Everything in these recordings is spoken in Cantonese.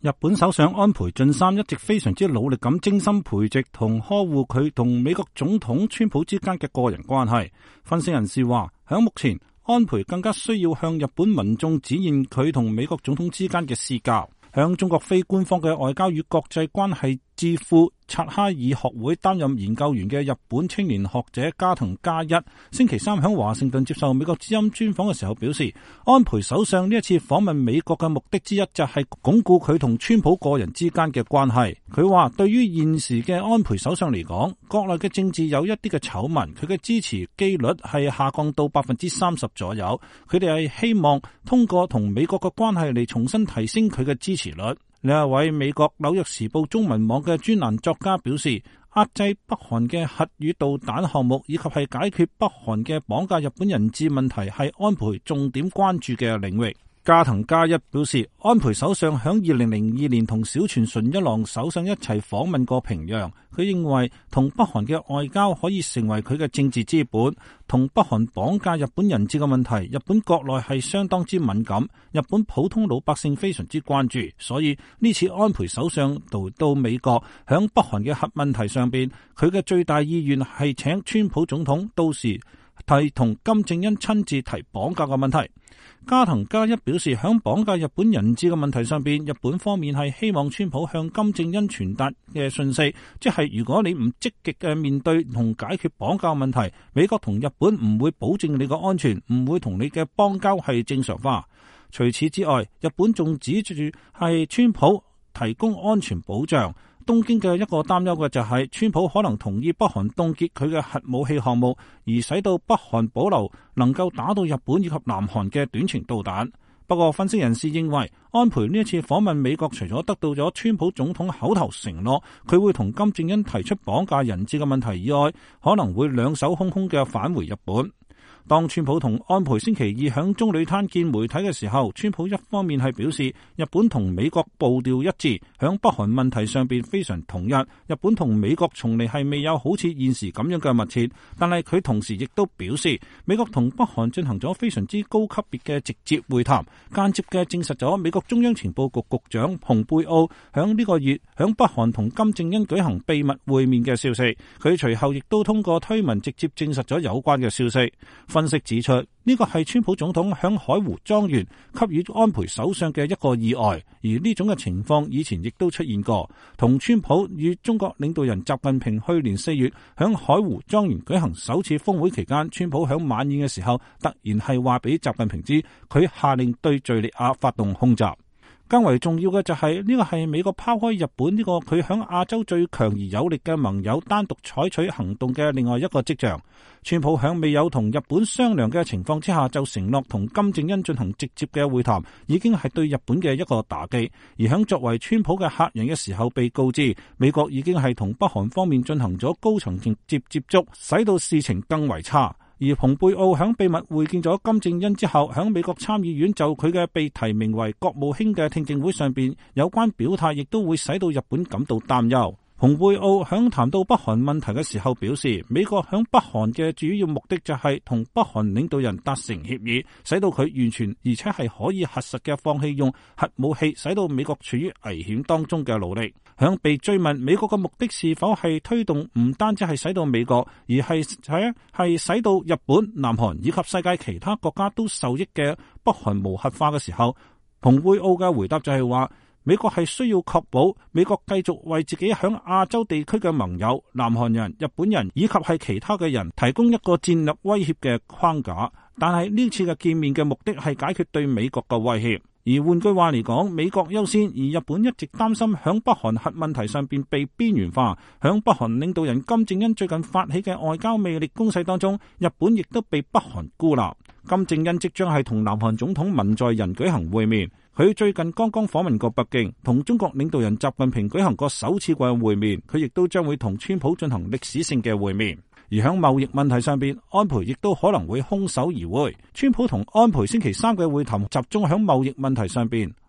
日本首相安倍晉三一直非常之努力咁精心培植同呵護佢同美國總統川普之間嘅個人關係。分析人士話，響目前，安倍更加需要向日本民眾展現佢同美國總統之間嘅私交。響中國非官方嘅外交與國際關係智庫察哈爾學會擔任研究員嘅日本青年學者加藤加一，星期三響華盛頓接受美國之音專訪嘅時候表示，安倍首相呢一次訪問美國嘅目的之一就係鞏固佢同川普個人之間嘅關係。佢話對於現時嘅安倍首相嚟講，國內嘅政治有一啲嘅醜聞，佢嘅支持機率係下降到 30% 左右。佢哋係希望通過同美國嘅關係嚟重新提升佢嘅支持率。另一位美國紐約時報中文網嘅專欄作家表示，壓制北韓嘅核與導彈項目以及係解決北韓嘅綁架日本人質問題係安倍重點關注嘅領域。加藤加一表示，安倍首相響2002年同小泉純一郎首相一齊訪問過平壤，佢認為同北韓嘅外交可以成為佢嘅政治資本。同北韓綁架日本人質嘅問題，日本國內係相當之敏感，日本普通老百姓非常之關注，所以呢次安倍首相到美國，響北韓嘅核問題上邊，佢嘅最大意願係請川普總統到時提同金正恩親自提綁架嘅問題。加藤加一表示，響綁架日本人質嘅問題上邊，日本方面係希望川普向金正恩傳達嘅訊息，即係如果你唔積極嘅面對同解決綁架問題，美國同日本唔會保證你嘅安全，唔會同你嘅邦交係正常化。除此之外，日本仲指住係川普提供安全保障。東京嘅一個擔憂嘅就係川普可能同意北韓凍結佢嘅核武器項目，而使到北韓保留能夠打到日本以及南韓嘅短程導彈。不過分析人士認為，安倍呢一次訪問美國，除咗得到咗川普總統口頭承諾佢會同金正恩提出綁架人質嘅問題以外，可能會兩手空空嘅返回日本。當川普同安倍星期二響棕櫚灘見媒體嘅時候，川普一方面係表示日本同美國步調一致，響北韓問題上邊非常統一，日本同美國從嚟係未有好似現時咁樣嘅密切。但係佢同時亦都表示，美國同北韓進行咗非常之高級別嘅直接會談，間接嘅證實咗美國中央情報局局長蓬佩奧響呢個月響北韓同金正恩舉行秘密會面嘅消息。佢隨後亦都通過推文直接證實咗有關嘅消息。分析指出，呢個係川普總統響海湖莊園給予安倍首相嘅一個意外，而呢種嘅情況以前亦都出現過。同川普與中國領導人習近平去年4月響海湖莊園舉行首次峰會期間，川普響晚宴嘅時候突然係話俾習近平知，佢下令對敘利亞發動空襲。更為重要嘅就係呢個係美國拋開日本呢個佢響亞洲最強而有力嘅盟友單獨採取行動嘅另外一個跡象。川普響未有同日本商量嘅情況之下就承諾同金正恩進行直接嘅會談，已經係對日本嘅一個打擊。而響作為川普嘅客人嘅時候被告知，美國已經係同北韓方面進行咗高層直接接觸，使到事情更為差。而蓬佩奧響秘密會見咗金正恩之後，響美國參議院就佢嘅被提名為國務卿嘅聽證會上邊，有關表態亦都會使到日本感到擔憂。蓬佩奧響談到北韓問題嘅時候表示，美國響北韓嘅主要目的就係同北韓領導人達成協議，使到佢完全而且係可以核實嘅放棄用核武器，使到美國處於危險當中嘅努力。響被追問美國嘅目的是否係推動唔單止係使到美國，而係使到日本、南韓以及世界其他國家都受益嘅北韓無核化嘅時候，蓬佩奧嘅回答就係話，美國係需要確保美國繼續為自己響亞洲地區嘅盟友、南韓人、日本人以及係其他嘅人提供一個戰略威脅嘅框架。但係呢次嘅見面嘅目的係解決對美國嘅威脅。而換句話嚟講，美國優先，而日本一直擔心響北韓核問題上邊被邊緣化。響北韓領導人金正恩最近發起嘅外交魅力攻勢當中，日本亦都被北韓孤立。金正恩即將係同南韓總統文在寅舉行會面，佢最近剛剛訪問過北京，同中國領導人習近平舉行過首次嘅會面，佢亦都將會同川普進行歷史性嘅會面。而喺貿易問題上邊，安倍亦都可能會空手而回。川普同安倍星期三嘅會談集中喺貿易問題上邊。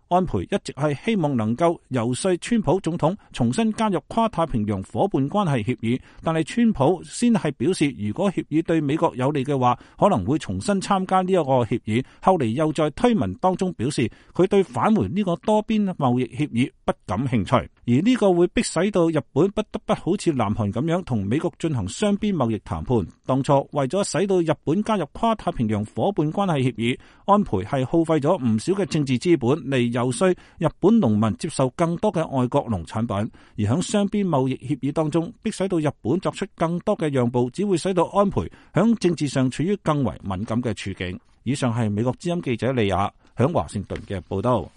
安倍一直係希望能夠游說川普總統重新加入跨太平洋夥伴關係協議，但係川普先係表示，如果協議對美國有利嘅話，可能會重新參加呢一個協議。後嚟又在推文當中表示，佢對返回呢個多邊貿易協議不感興趣，而呢個會迫使到日本不得不好似南韓咁樣同美國進行雙邊貿易談判。當初為咗使到日本加入跨太平洋夥伴關係協議，安倍係耗費咗唔少嘅政治資本嚟游說日本農民接受更多嘅外國農產品，而喺雙邊貿易協議當中，迫使到日本作出更多嘅讓步，只會使到安倍喺政治上處於更為敏感嘅處境。以上係美國之音記者利亞響華盛頓嘅報道。